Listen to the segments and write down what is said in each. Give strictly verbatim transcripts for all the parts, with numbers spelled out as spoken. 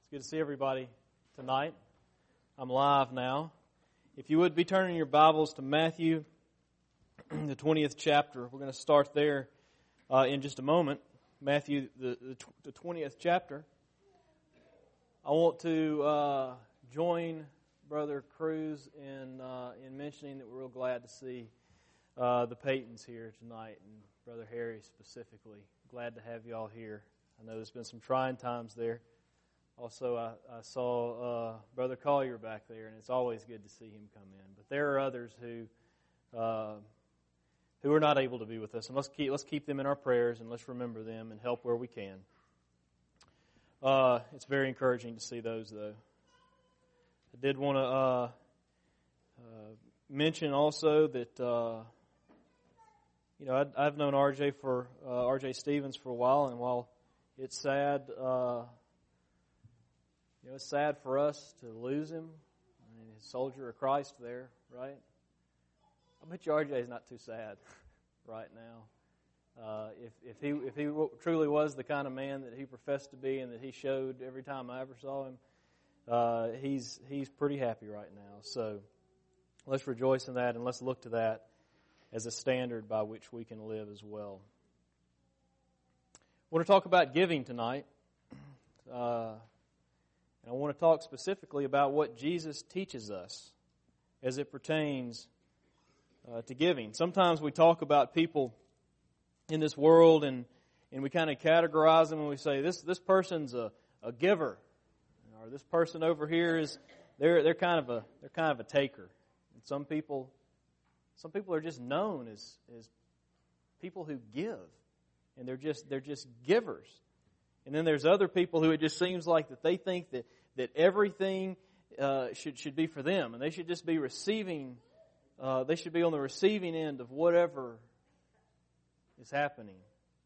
It's good to see everybody tonight. I'm live now. If you would be turning your Bibles to Matthew, the twentieth chapter. We're going to start there uh, in just a moment. Matthew, the, the, the twentieth chapter. I want to uh, join Brother Cruz in uh, in mentioning that we're real glad to see uh, the Paytons here tonight, and Brother Harry specifically. Glad to have you all here. I know there's been some trying times there. Also, I, I saw uh, Brother Collier back there, and it's always good to see him come in. But there are others who uh, who are not able to be with us, and let's keep let's keep them in our prayers, and let's remember them and help where we can. Uh, it's very encouraging to see those, though. I did want to uh, uh, mention also that uh, you know I, I've known R J for uh, R J Stevens for a while, and while it's sad. Uh, You know, it's sad for us to lose him. I mean, he's a soldier of Christ there, right? I bet you R J is not too sad right now. Uh, if if he if he truly was the kind of man that he professed to be and that he showed every time I ever saw him, uh, he's he's pretty happy right now. So let's rejoice in that, and let's look to that as a standard by which we can live as well. I want to talk about giving tonight. Uh, And I want to talk specifically about what Jesus teaches us as it pertains uh, to giving. Sometimes we talk about people in this world and, and we kind of categorize them and we say, this this person's a, a giver. Or this person over here is they're they're kind of a they're kind of a taker. And some people some people are just known as as people who give. And they're just they're just givers. And then there's other people who it just seems like that they think that, that everything uh, should should be for them, and they should just be receiving. Uh, they should be on the receiving end of whatever is happening.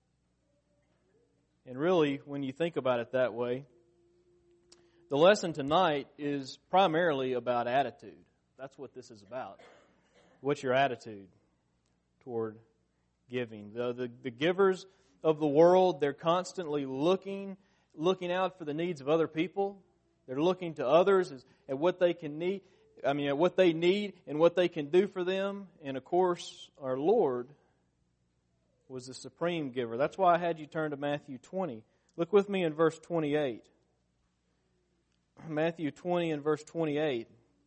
And really, when you think about it that way, the lesson tonight is primarily about attitude. That's what this is about. What's your attitude toward giving? The the, the givers of the world, they're constantly looking, looking out for the needs of other people. They're looking to others as, at what they can need. I mean, at what they need and what they can do for them. And of course, our Lord was the supreme giver. That's why I had you turn to Matthew twenty. Look with me in verse twenty-eight. Matthew twenty and verse twenty-eight.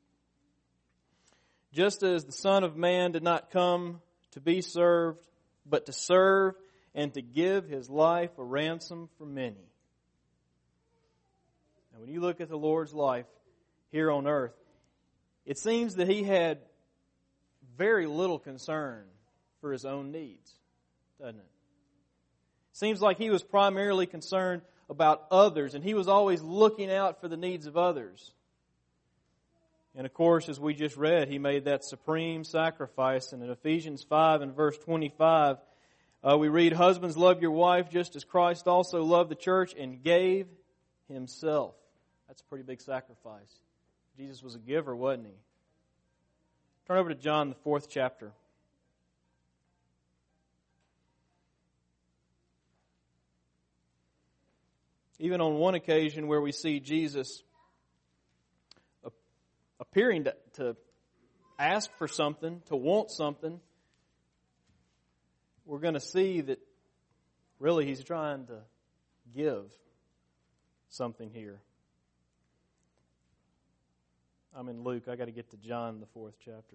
Just as the Son of Man did not come to be served, but to serve and to give His life a ransom for many. Now, when you look at the Lord's life here on earth, it seems that He had very little concern for His own needs, doesn't it? It seems like He was primarily concerned about others, and He was always looking out for the needs of others. And of course, as we just read, He made that supreme sacrifice. And in Ephesians five and verse twenty-five, Uh, we read, husbands, love your wife just as Christ also loved the church and gave Himself. That's a pretty big sacrifice. Jesus was a giver, wasn't He? Turn over to John, the fourth chapter. Even on one occasion where we see Jesus appearing to, to ask for something, to want something, we're going to see that really He's trying to give something here. I'm in Luke. I got to get to John, the fourth chapter.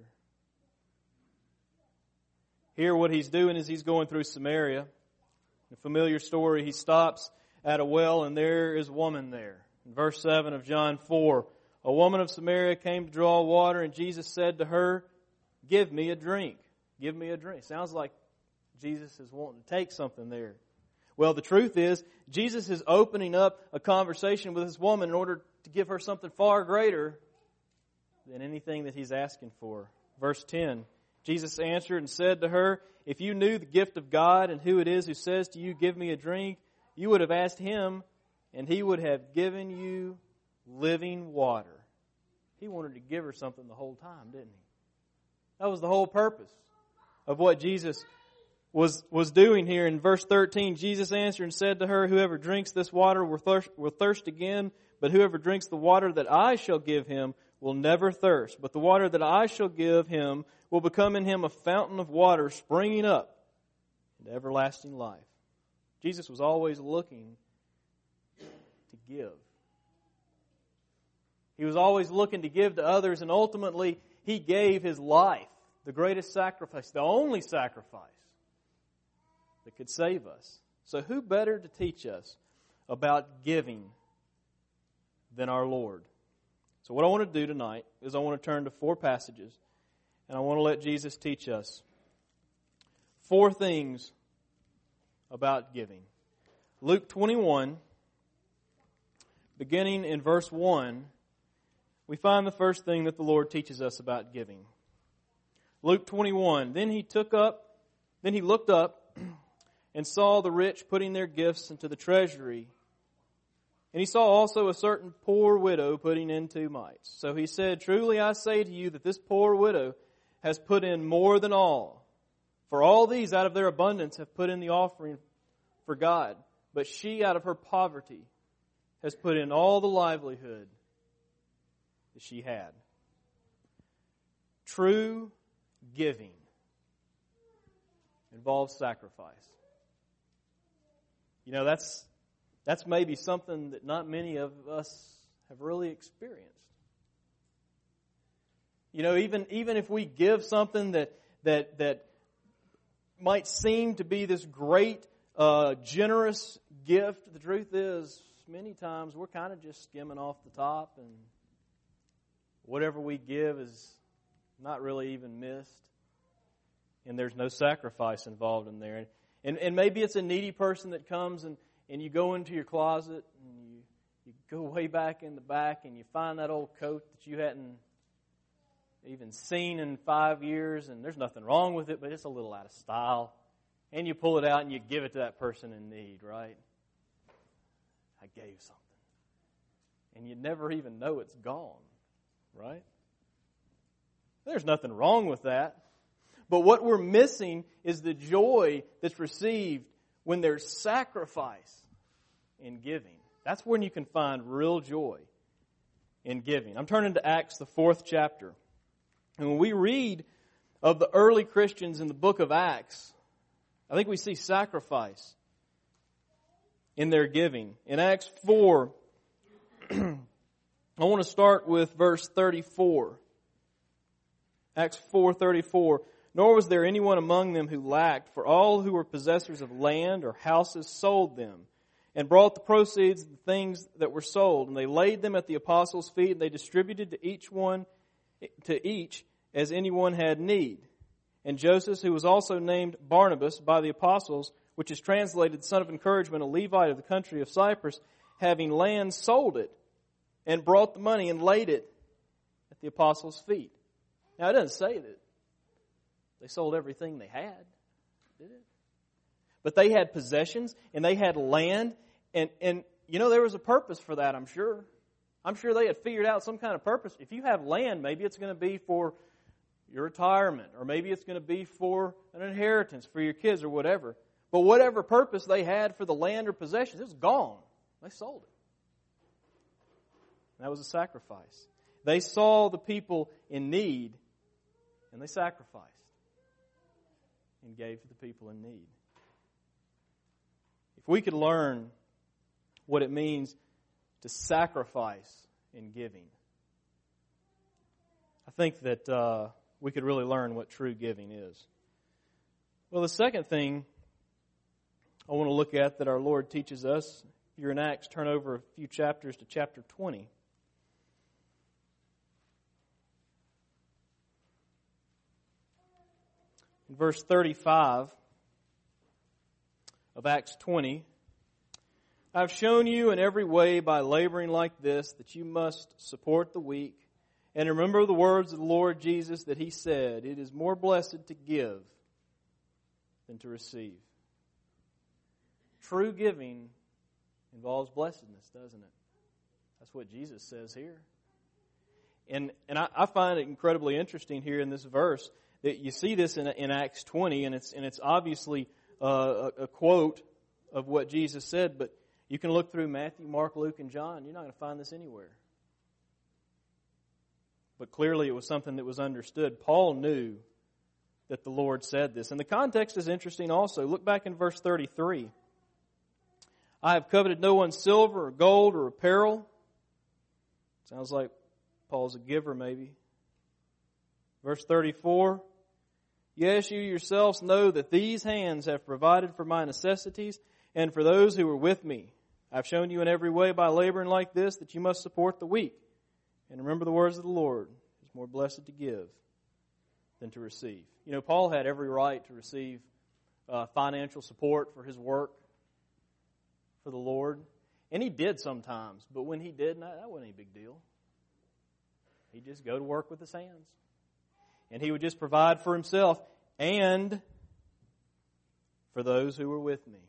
Here what He's doing is He's going through Samaria. A familiar story. He stops at a well and there is a woman there. In verse seven of John four, a woman of Samaria came to draw water and Jesus said to her, give me a drink. Give me a drink. Sounds like Jesus is wanting to take something there. Well, the truth is, Jesus is opening up a conversation with this woman in order to give her something far greater than anything that He's asking for. Verse ten, Jesus answered and said to her, if you knew the gift of God and who it is who says to you, give me a drink, you would have asked Him and He would have given you living water. He wanted to give her something the whole time, didn't He? That was the whole purpose of what Jesus was, was doing here. In verse thirteen, Jesus answered and said to her, whoever drinks this water will thirst, will thirst again, but whoever drinks the water that I shall give him will never thirst. But the water that I shall give him will become in him a fountain of water springing up into everlasting life. Jesus was always looking to give. He was always looking to give to others, and ultimately He gave His life, the greatest sacrifice, the only sacrifice that could save us. So who better to teach us about giving than our Lord? So what I want to do tonight is I want to turn to four passages, and I want to let Jesus teach us four things about giving. Luke twenty-one, beginning in verse one, we find the first thing that the Lord teaches us about giving. Luke twenty-one, then he took up, then he looked up and saw the rich putting their gifts into the treasury. And he saw also a certain poor widow putting in two mites. So he said, truly I say to you that this poor widow has put in more than all. For all these out of their abundance have put in the offering for God. But she out of her poverty has put in all the livelihood that she had. True giving involves sacrifice. You know, that's that's maybe something that not many of us have really experienced. You know, even even if we give something that that that might seem to be this great, uh, generous gift, the truth is, many times we're kind of just skimming off the top, and whatever we give is not really even missed. And there's no sacrifice involved in there. And and maybe it's a needy person that comes and, and you go into your closet and you, you go way back in the back and you find that old coat that you hadn't even seen in five years and there's nothing wrong with it, but it's a little out of style. And you pull it out and you give it to that person in need, right? I gave something. And you never even know it's gone. Right? There's nothing wrong with that. But what we're missing is the joy that's received when there's sacrifice in giving. That's when you can find real joy in giving. I'm turning to Acts, the fourth chapter. And when we read of the early Christians in the book of Acts, I think we see sacrifice in their giving. In Acts four, I want to start with verse thirty-four. Acts four thirty-four. Nor was there anyone among them who lacked, for all who were possessors of land or houses sold them, and brought the proceeds of the things that were sold, and they laid them at the apostles' feet, and they distributed to each one, to each as anyone had need. And Joseph, who was also named Barnabas by the apostles, which is translated son of encouragement, a Levite of the country of Cyprus, having land, sold it, and brought the money and laid it at the apostles' feet. Now, it doesn't say that they sold everything they had, did it? But they had possessions, and they had land, and, and you know, there was a purpose for that, I'm sure. I'm sure they had figured out some kind of purpose. If you have land, maybe it's going to be for your retirement, or maybe it's going to be for an inheritance for your kids or whatever. But whatever purpose they had for the land or possessions, it was gone. They sold it. That was a sacrifice. They saw the people in need, and they sacrificed and gave to the people in need. If we could learn what it means to sacrifice in giving, I think that uh, we could really learn what true giving is. Well, the second thing I want to look at that our Lord teaches us, if you're in Acts, turn over a few chapters to chapter twenty. In verse thirty-five of Acts twenty, I've shown you in every way by laboring like this that you must support the weak, and remember the words of the Lord Jesus that He said, it is more blessed to give than to receive. True giving involves blessedness, doesn't it? That's what Jesus says here. And and I, I find it incredibly interesting here in this verse that you see this in, in Acts twenty, and it's and it's obviously uh, a, a quote of what Jesus said, but you can look through Matthew, Mark, Luke, and John. You're not going to find this anywhere. But clearly it was something that was understood. Paul knew that the Lord said this. And the context is interesting also. Look back in verse thirty-three. I have coveted no one's silver or gold or apparel. Sounds like Paul's a giver maybe. Verse thirty-four. Yes, you yourselves know that these hands have provided for my necessities and for those who were with me. I've shown you in every way by laboring like this that you must support the weak. And remember the words of the Lord. It's more blessed to give than to receive. You know, Paul had every right to receive uh, financial support for his work for the Lord. And he did sometimes. But when he did, that wasn't any big deal. He'd just go to work with his hands. And he would just provide for himself and for those who were with me.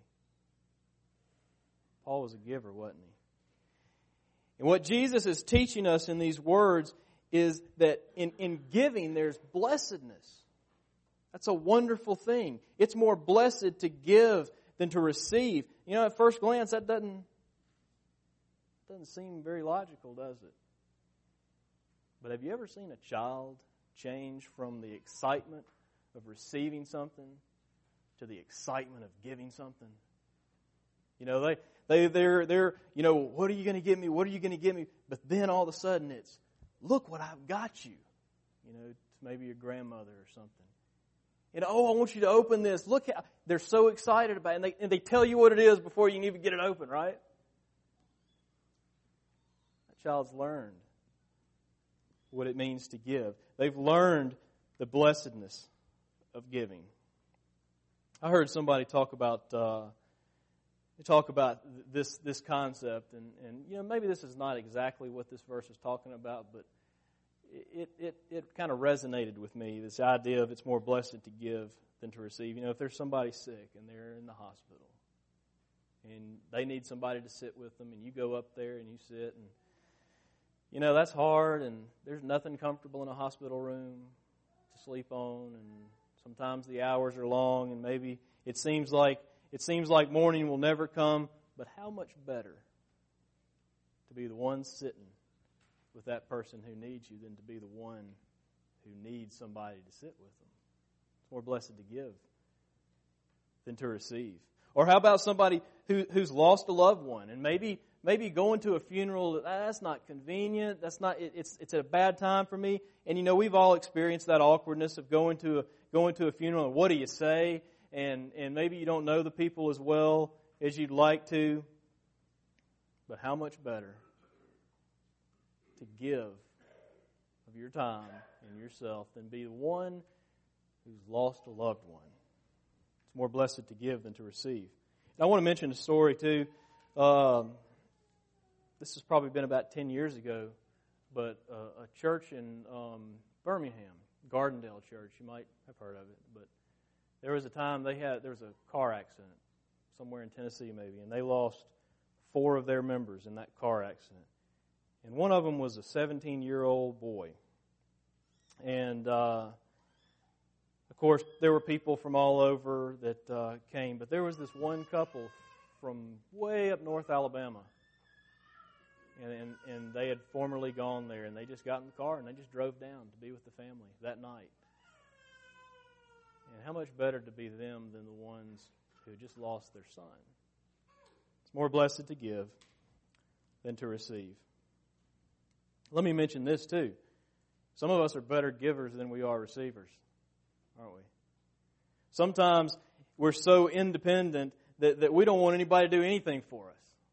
Paul was a giver, wasn't he? And what Jesus is teaching us in these words is that in, in giving there's blessedness. That's a wonderful thing. It's more blessed to give than to receive. You know, at first glance, that doesn't, doesn't seem very logical, does it? But have you ever seen a child change from the excitement of receiving something to the excitement of giving something? You know, they, they, they're, they're, you know, what are you going to give me? What are you going to give me? But then all of a sudden it's, look what I've got you. You know, it's maybe your grandmother or something. And, oh, I want you to open this. Look how, they're so excited about it. And they, and they tell you what it is before you can even get it open, right? That child's learned what it means to give. They've learned the blessedness of giving. I heard somebody talk about uh, talk about this this concept, and, and you know maybe this is not exactly what this verse is talking about, but it it it kind of resonated with me. This idea of it's more blessed to give than to receive. You know, if there's somebody sick and they're in the hospital, and they need somebody to sit with them, and you go up there and you sit and you know, that's hard, and there's nothing comfortable in a hospital room to sleep on, and sometimes the hours are long, and maybe it seems like it seems like morning will never come, but how much better to be the one sitting with that person who needs you than to be the one who needs somebody to sit with them. It's more blessed to give than to receive. Or how about somebody who, who's lost a loved one, and maybe Maybe going to a funeral, that's not convenient. That's not. It, it's it's a bad time for me. And you know, we've all experienced that awkwardness of going to a going to a funeral. And what do you say? And and maybe you don't know the people as well as you'd like to. But how much better to give of your time and yourself than be the one who's lost a loved one. It's more blessed to give than to receive. And I want to mention a story too. Um, This has probably been about ten years ago, but uh, a church in um, Birmingham, Gardendale Church, you might have heard of it, but there was a time they had, there was a car accident somewhere in Tennessee maybe, and they lost four of their members in that car accident. And one of them was a seventeen-year-old boy. And, uh, of course, there were people from all over that uh, came, but there was this one couple from way up North Alabama. And, and and they had formerly gone there, and they just got in the car and they just drove down to be with the family that night. And how much better to be them than the ones who just lost their son. It's more blessed to give than to receive. Let me mention this too. Some of us are better givers than we are receivers, aren't we? Sometimes we're so independent that, that we don't want anybody to do anything for us.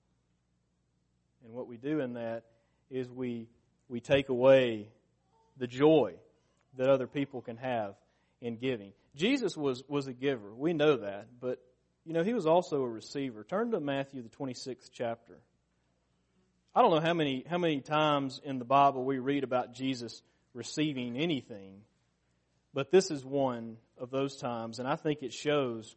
And what we do in that is we we take away the joy that other people can have in giving. Jesus was, was a giver. We know that. But, you know, he was also a receiver. Turn to Matthew, the twenty-sixth chapter. I don't know how many how many times in the Bible we read about Jesus receiving anything. But this is one of those times. And I think it shows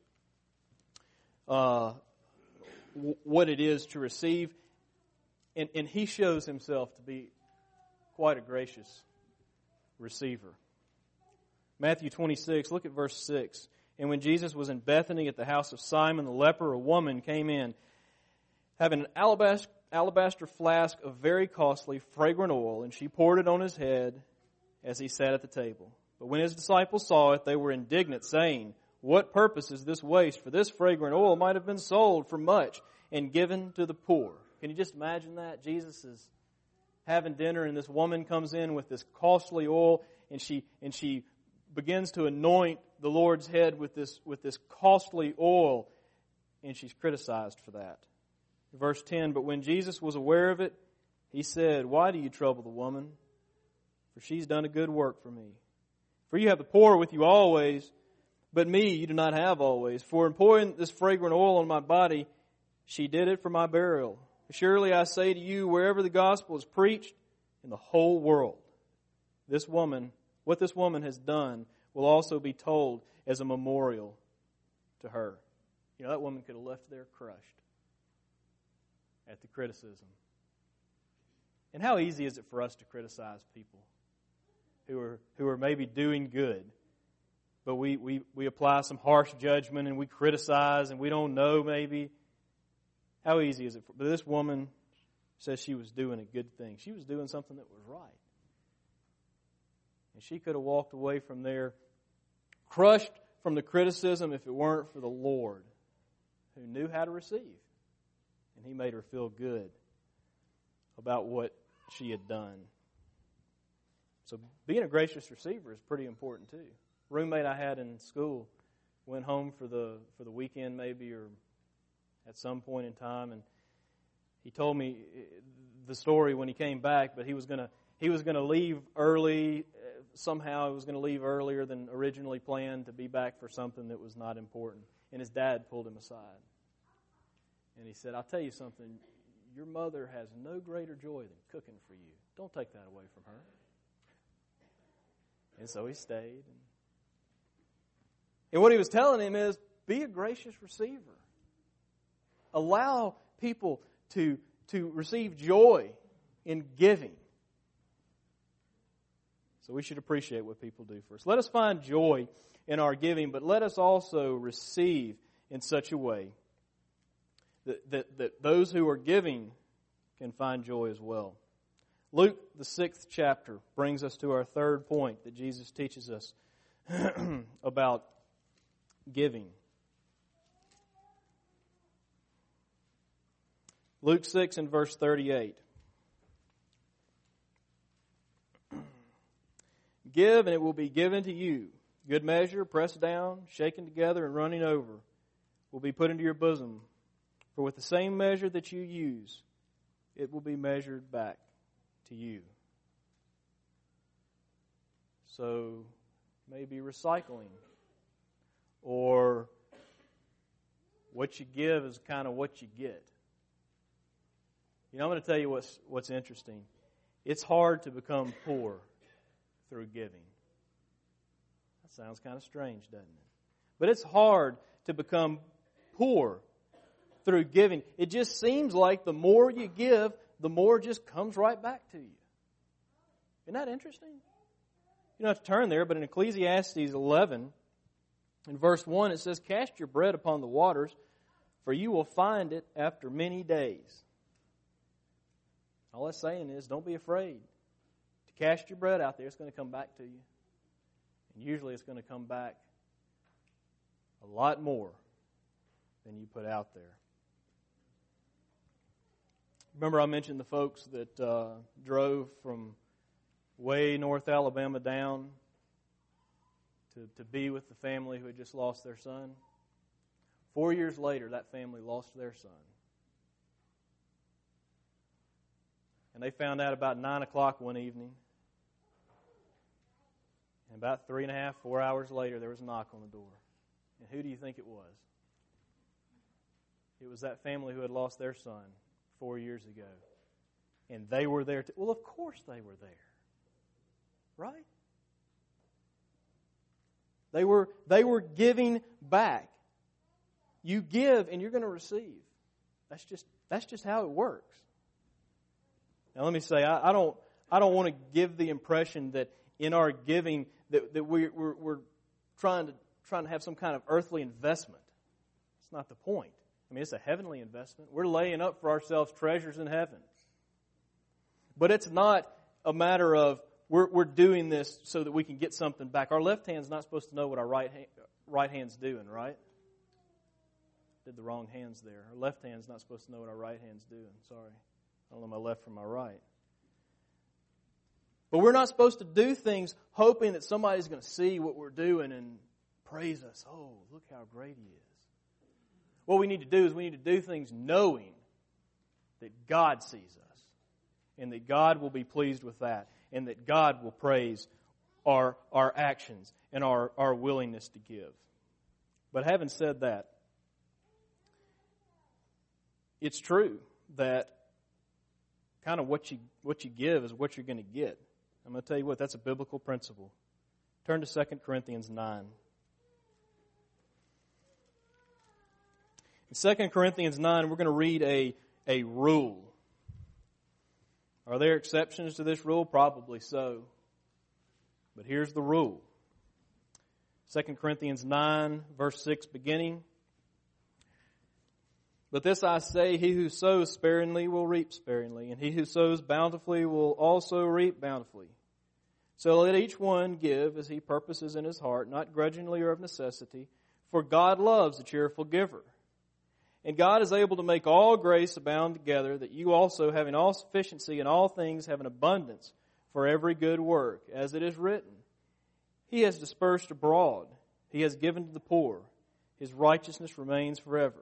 uh, w- what it is to receive. And, and he shows himself to be quite a gracious receiver. Matthew twenty-six, look at verse six. And when Jesus was in Bethany at the house of Simon the leper, a woman came in, having an alabaster, alabaster flask of very costly, fragrant oil, and she poured it on his head as he sat at the table. But when his disciples saw it, they were indignant, saying, "What purpose is this waste? For this fragrant oil might have been sold for much and given to the poor." Can you just imagine that? Jesus is having dinner, and this woman comes in with this costly oil, and she and she begins to anoint the Lord's head with this with this costly oil, and she's criticized for that. Verse ten, but when Jesus was aware of it, he said, "Why do you trouble the woman? For she's done a good work for me. For you have the poor with you always, but me you do not have always. For in pouring this fragrant oil on my body, she did it for my burial. Surely I say to you, wherever the gospel is preached in the whole world, this woman, what this woman has done will also be told as a memorial to her." You know, that woman could have left there crushed at the criticism. And how easy is it for us to criticize people who are who are maybe doing good, but we, we, we apply some harsh judgment and we criticize and we don't know maybe. How easy is it for, but this woman says she was doing a good thing. She was doing something that was right. And she could have walked away from there crushed from the criticism if it weren't for the Lord who knew how to receive. And He made her feel good about what she had done. So being a gracious receiver is pretty important too. A roommate I had in school went home for the for the weekend maybe, or at some point in time, and he told me the story when he came back, but he was gonna he was gonna leave early. Somehow he was gonna leave earlier than originally planned to be back for something that was not important. And his dad pulled him aside. And he said, "I'll tell you something, your mother has no greater joy than cooking for you. Don't take that away from her." And so he stayed. And what he was telling him is, be a gracious receiver. Allow people to, to receive joy in giving. So we should appreciate what people do for us. Let us find joy in our giving, but let us also receive in such a way that, that, that those who are giving can find joy as well. Luke, the sixth chapter, brings us to our third point that Jesus teaches us about giving. Luke six and verse thirty-eight. "Give, and it will be given to you. Good measure, pressed down, shaken together, and running over, will be put into your bosom. For with the same measure that you use, it will be measured back to you." So, maybe recycling, or what you give is kind of what you get. You know, I'm going to tell you what's what's interesting. It's hard to become poor through giving. That sounds kind of strange, doesn't it? But it's hard to become poor through giving. It just seems like the more you give, the more just comes right back to you. Isn't that interesting? You don't have to turn there, but in Ecclesiastes eleven, in verse one, it says, "Cast your bread upon the waters, for you will find it after many days." All that's saying is, don't be afraid to cast your bread out there. It's going to come back to you. And usually it's going to come back a lot more than you put out there. Remember I mentioned the folks that uh, drove from way North Alabama down to, to be with the family who had just lost their son? Four years later, that family lost their son. And they found out about nine o'clock one evening. And about three and a half, four hours later, there was a knock on the door. And who do you think it was? It was that family who had lost their son four years ago. And they were there. To, well, of course they were there. Right? They were, they were giving back. You give and you're going to receive. That's just, that's just how it works. Now let me say, I, I don't I don't want to give the impression that in our giving that, that we, we're, we're trying to trying to have some kind of earthly investment. It's not the point. I mean, it's a heavenly investment. We're laying up for ourselves treasures in heaven. But it's not a matter of we're, we're doing this so that we can get something back. Our left hand's not supposed to know what our right hand, right hand's doing, right? Did the wrong hands there. Our left hand's not supposed to know what our right hand's doing. Sorry. I don't know my left from my right. But we're not supposed to do things hoping that somebody's going to see what we're doing and praise us. Oh, look how great he is. What we need to do is we need to do things knowing that God sees us and that God will be pleased with that and that God will praise our, our actions and our, our willingness to give. But having said that, it's true that kind of what you what you give is what you're going to get. I'm going to tell you what, that's a biblical principle. Turn to Second Corinthians nine. In Second Corinthians nine, we're going to read a, a rule. Are there exceptions to this rule? Probably so. But here's the rule. Second Corinthians nine, verse six beginning. But this I say, he who sows sparingly will reap sparingly, and he who sows bountifully will also reap bountifully. So let each one give as he purposes in his heart, not grudgingly or of necessity, for God loves a cheerful giver. And God is able to make all grace abound together, that you also, having all sufficiency in all things, have an abundance for every good work. As it is written, He has dispersed abroad, He has given to the poor, His righteousness remains forever.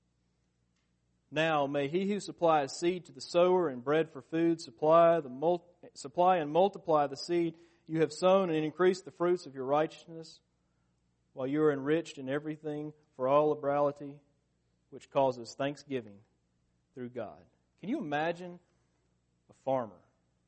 Now may He who supplies seed to the sower and bread for food supply the mul- supply and multiply the seed you have sown and increase the fruits of your righteousness, while you are enriched in everything for all liberality, which causes thanksgiving through God. Can you imagine a farmer?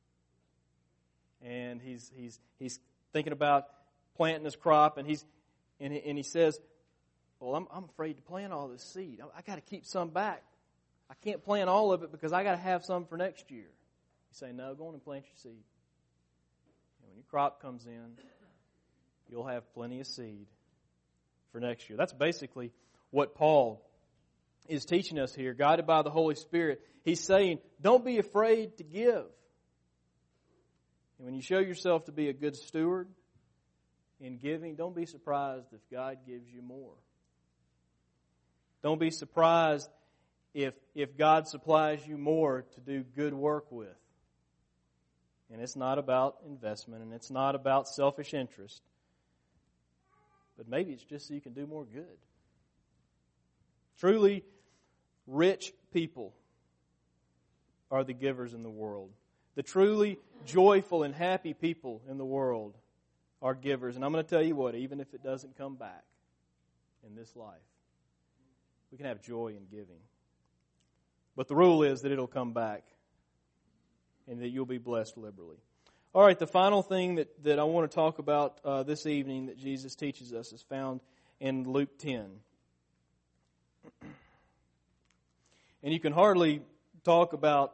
And he's he's he's thinking about planting his crop, and he's and he, and he says, "Well, I'm I'm afraid to plant all this seed. I, I got to keep some back. I can't plant all of it because I got to have some for next year." You say, "No, go on and plant your seed. And when your crop comes in, you'll have plenty of seed for next year." That's basically what Paul is teaching us here, guided by the Holy Spirit. He's saying, don't be afraid to give. And when you show yourself to be a good steward in giving, don't be surprised if God gives you more. Don't be surprised if, if God supplies you more to do good work with. And it's not about investment, and it's not about selfish interest. But maybe it's just so you can do more good. Truly rich people are the givers in the world. The truly joyful and happy people in the world are givers. And I'm going to tell you what, even if it doesn't come back in this life, we can have joy in giving. But the rule is that it'll come back and that you'll be blessed liberally. All right, the final thing that, that I want to talk about uh, this evening that Jesus teaches us is found in Luke ten. And you can hardly talk about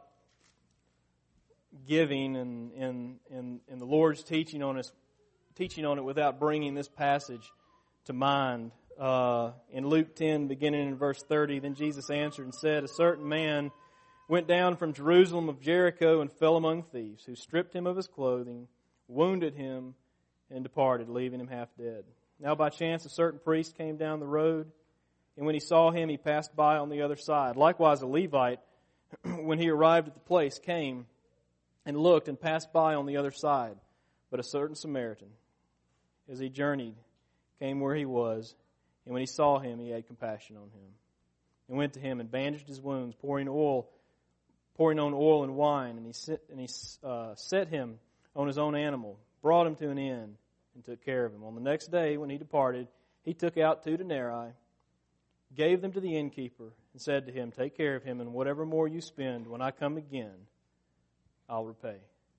giving and, and, and, and the Lord's teaching on us, teaching on it without bringing this passage to mind. Uh, in Luke ten, beginning in verse thirty, then Jesus answered and said, a certain man went down from Jerusalem of Jericho and fell among thieves, who stripped him of his clothing, wounded him, and departed, leaving him half dead. Now by chance a certain priest came down the road, and when he saw him, he passed by on the other side. Likewise, a Levite, when he arrived at the place, came and looked and passed by on the other side. But a certain Samaritan, as he journeyed, came where he was, and when he saw him, he had compassion on him, and went to him and bandaged his wounds, pouring oil, pouring on oil and wine, and he set, and he uh, set him on his own animal, brought him to an inn, and took care of him. On the next day, when he departed, he took out two denarii, gave them to the innkeeper, and said to him, take care of him, and whatever more you spend, when I come again, I'll repay.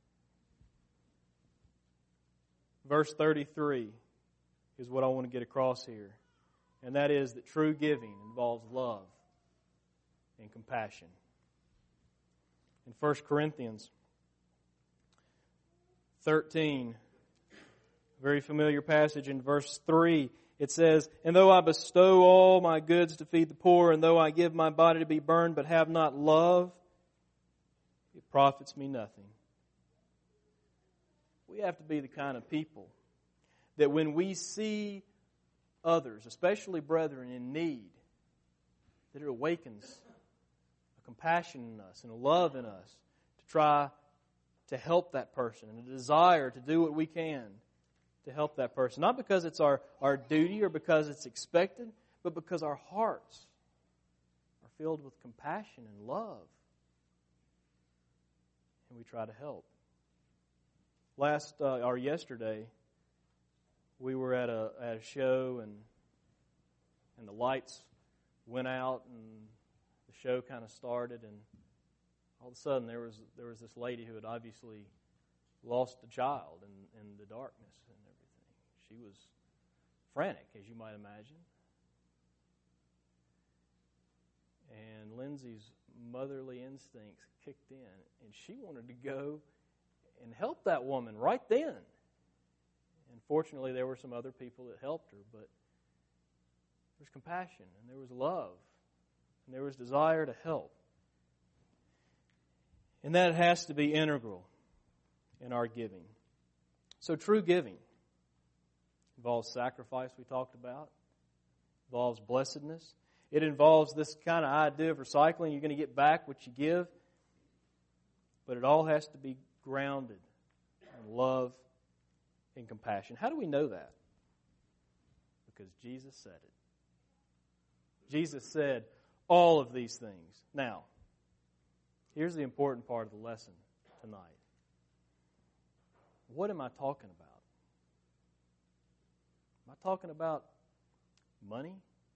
Verse thirty-three is what I want to get across here, and that is that true giving involves love and compassion. In First Corinthians thirteen, Very familiar passage in verse three. It says, "And though I bestow all my goods to feed the poor, and though I give my body to be burned, but have not love, it profits me nothing." We have to be the kind of people that when we see others, especially brethren, in need, that it awakens a compassion in us and a love in us to try to help that person and a desire to do what we can to help that person. Not because it's our, our duty or because it's expected, but because our hearts are filled with compassion and love. And we try to help. Last, uh, or yesterday, we were at a at a show and and the lights went out and the show kind of started, and all of a sudden there was there was this lady who had obviously lost a child in, in the darkness and everything. She was frantic, as you might imagine. And Lindsay's motherly instincts kicked in, and she wanted to go and help that woman right then. And fortunately, there were some other people that helped her, but there was compassion, and there was love, and there was desire to help. And that has to be integral in our giving. So true giving involves sacrifice, we talked about, involves blessedness. It involves this kind of idea of recycling. You're going to get back what you give, but it all has to be grounded in love and compassion. How do we know that? Because Jesus said it. Jesus said all of these things. Now, here's the important part of the lesson tonight. What am I talking about? Am I talking about money?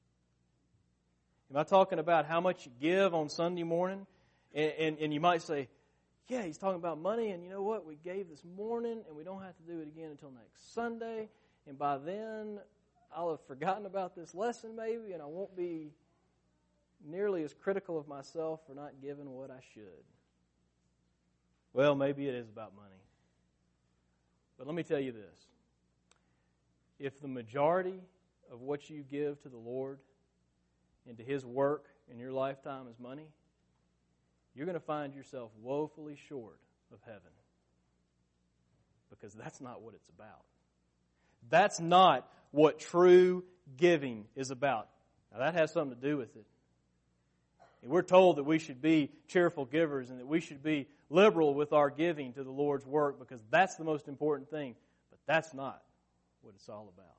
Am I talking about how much you give on Sunday morning? And, and, and you might say, yeah, he's talking about money, and you know what? We gave this morning, and we don't have to do it again until next Sunday. And by then, I'll have forgotten about this lesson maybe, and I won't be nearly as critical of myself for not giving what I should. Well, maybe it is about money. But let me tell you this. If the majority of what you give to the Lord and to His work in your lifetime is money, you're going to find yourself woefully short of heaven. Because that's not what it's about. That's not what true giving is about. Now, that has something to do with it. And we're told that we should be cheerful givers and that we should be liberal with our giving to the Lord's work because that's the most important thing. But that's not what it's all about.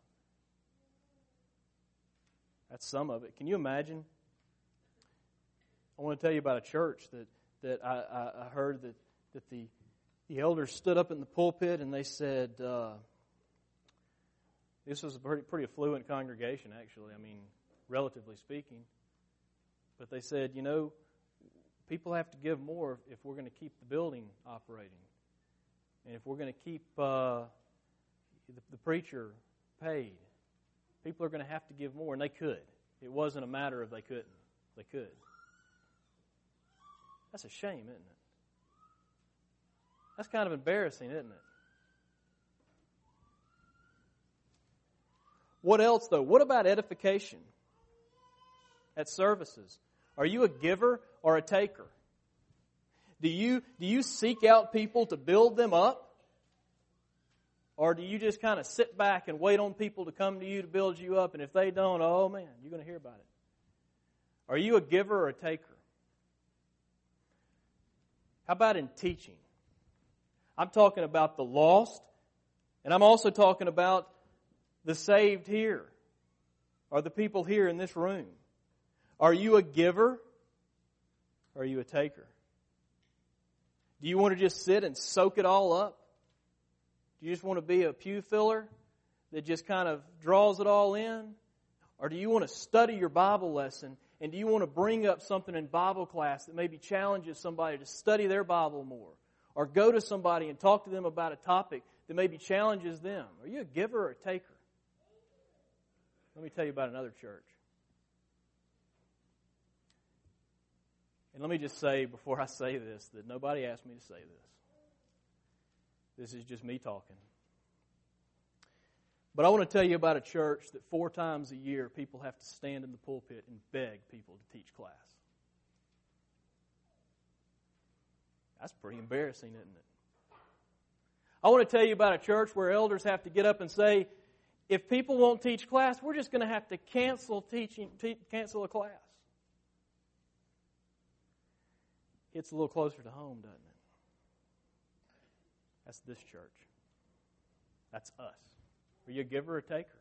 That's some of it. Can you imagine? I want to tell you about a church that, that I, I, I heard that, that the, the elders stood up in the pulpit and they said, uh, this was a pretty, pretty affluent congregation, actually, I mean, relatively speaking. But they said, you know, people have to give more if we're going to keep the building operating. And if we're going to keep uh, the, the preacher paid, people are going to have to give more. And they could. It wasn't a matter of they couldn't. They could. That's a shame, isn't it? That's kind of embarrassing, isn't it? What else, though? What about edification at services? Are you a giver or a taker? Do you, do you seek out people to build them up? Or do you just kind of sit back and wait on people to come to you to build you up? And if they don't, oh man, you're going to hear about it. Are you a giver or a taker? How about in teaching? I'm talking about the lost, and I'm also talking about the saved here, or the people here in this room. Are you a giver, or are you a taker? Do you want to just sit and soak it all up? Do you just want to be a pew filler that just kind of draws it all in? Or do you want to study your Bible lesson, and do you want to bring up something in Bible class that maybe challenges somebody to study their Bible more? Or go to somebody and talk to them about a topic that maybe challenges them? Are you a giver or a taker? Let me tell you about another church. And let me just say before I say this that nobody asked me to say this. This is just me talking. But I want to tell you about a church that four times a year people have to stand in the pulpit and beg people to teach class. That's pretty embarrassing, isn't it? I want to tell you about a church where elders have to get up and say, if people won't teach class, we're just going to have to cancel teaching, te- cancel a class. It's a little closer to home, doesn't it? That's this church. That's us. Are you a giver or a taker?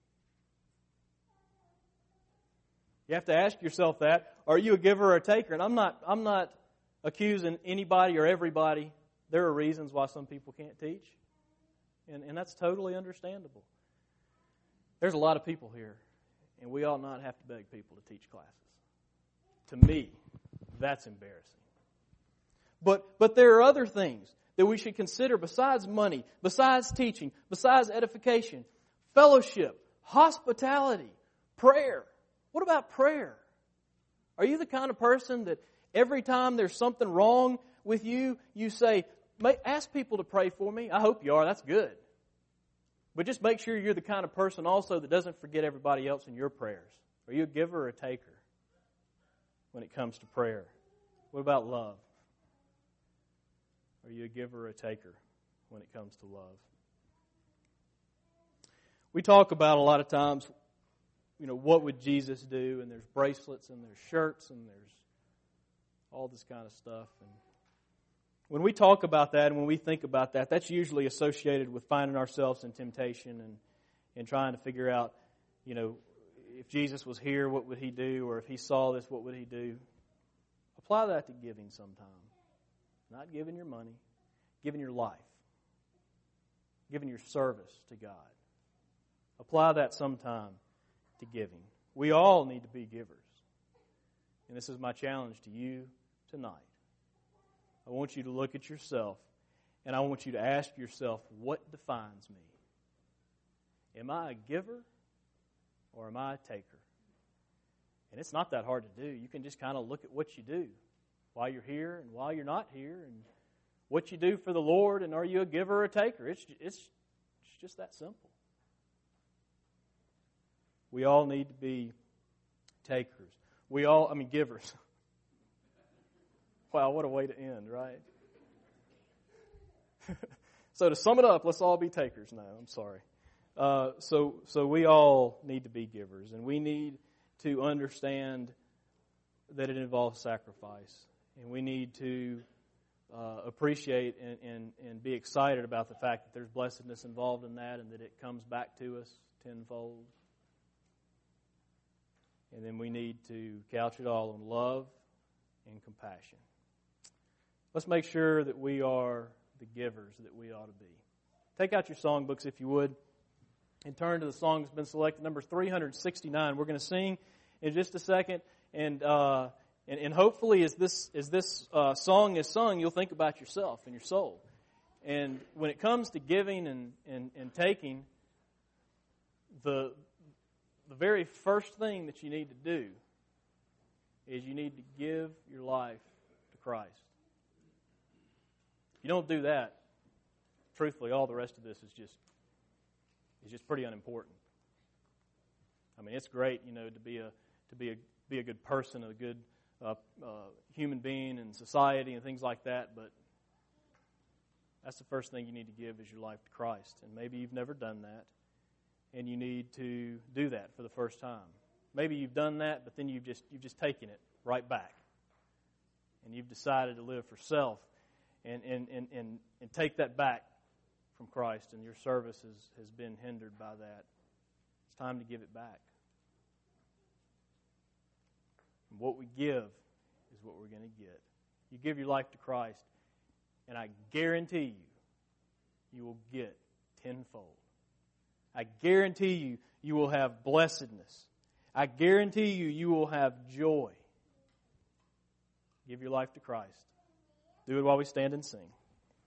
You have to ask yourself that. Are you a giver or a taker? And I'm not, I'm not accusing anybody or everybody. There are reasons why some people can't teach. And, and that's totally understandable. There's a lot of people here, and we ought not have to beg people to teach classes. To me, that's embarrassing. But, but there are other things that we should consider besides money, besides teaching, besides edification, fellowship, hospitality, prayer. What about prayer? Are you the kind of person that every time there's something wrong with you, you say, ask people to pray for me? I hope you are. That's good. But just make sure you're the kind of person also that doesn't forget everybody else in your prayers. Are you a giver or a taker when it comes to prayer? What about love? Are you a giver or a taker when it comes to love? We talk about a lot of times, you know, what would Jesus do? And there's bracelets and there's shirts and there's all this kind of stuff. And when we talk about that and when we think about that, that's usually associated with finding ourselves in temptation and, and trying to figure out, you know, if Jesus was here, what would He do? Or if He saw this, what would He do? Apply that to giving sometime. Not giving your money, giving your life, giving your service to God. Apply that sometime to giving. We all need to be givers. And this is my challenge to you tonight. I want you to look at yourself and I want you to ask yourself, what defines me? Am I a giver or am I a taker? And it's not that hard to do. You can just kind of look at what you do while you're here and while you're not here, and what you do for the Lord, and are you a giver or a taker? It's, it's, it's just that simple. We all need to be takers. We all, I mean, givers. Wow, what a way to end, right? So to sum it up, let's all be takers now. I'm sorry. Uh, so, so we all need to be givers, and we need to understand that it involves sacrifice. And we need to uh, appreciate and, and, and be excited about the fact that there's blessedness involved in that and that it comes back to us tenfold. And then we need to couch it all on love and compassion. Let's make sure that we are the givers that we ought to be. Take out your songbooks if you would and turn to the song that's been selected, number three sixty-nine. We're going to sing in just a second, and uh, and, and hopefully as this as this uh, song is sung, you'll think about yourself and your soul. And when it comes to giving and, and, and taking, the the very first thing that you need to do is you need to give your life to Christ. If you don't do that, truthfully, all the rest of this is just is just pretty unimportant. I mean, it's great, you know, to be a to be a be a good person, a good uh, uh, human being in society and things like that. But that's the first thing you need to give is your life to Christ. And maybe you've never done that, and you need to do that for the first time. Maybe you've done that, but then you've just you've just taken it right back, and you've decided to live for self, and and and and, and take that back from Christ, and your service has, has been hindered by that. It's time to give it back. And what we give is what we're going to get. You give your life to Christ, and I guarantee you, you will get tenfold. I guarantee you, you will have blessedness. I guarantee you, you will have joy. Give your life to Christ. Do it while we stand and sing.